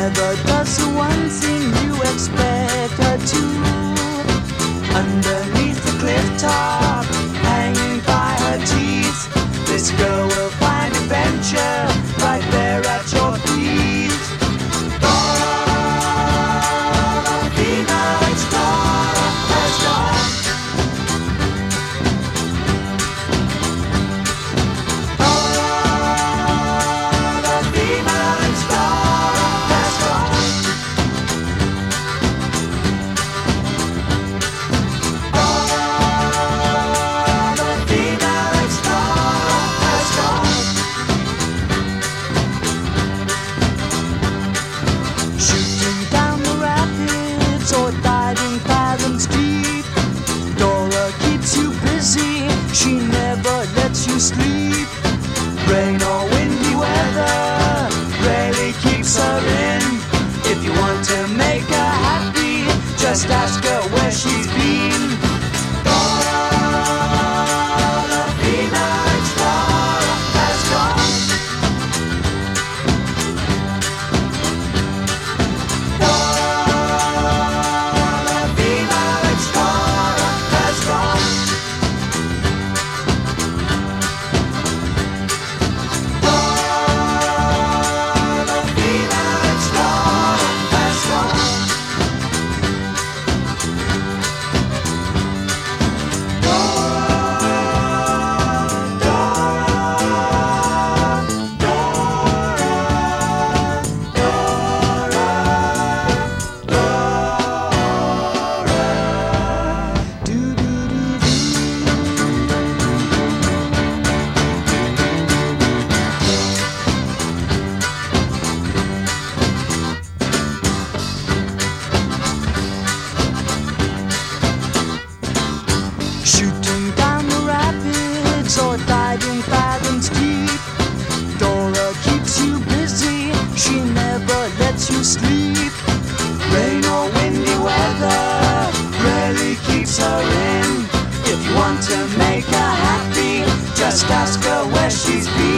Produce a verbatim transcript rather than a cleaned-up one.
never does the one thing you expect her to. Underneath the cliff top, hanging by her teeth, this girl will find adventure right there at your feet. She never lets you sleep. Rain or windy weather rarely keeps her in. If you want to make her happy, just ask her where she's been. Dora, the female explorer, has gone. Dora, the female explorer, has gone. Shooting down the rapids or diving fathoms deep, Dora keeps you busy, she never lets you sleep. Rain or windy weather rarely keeps her in. If you want to make her happy, just ask her where she's been.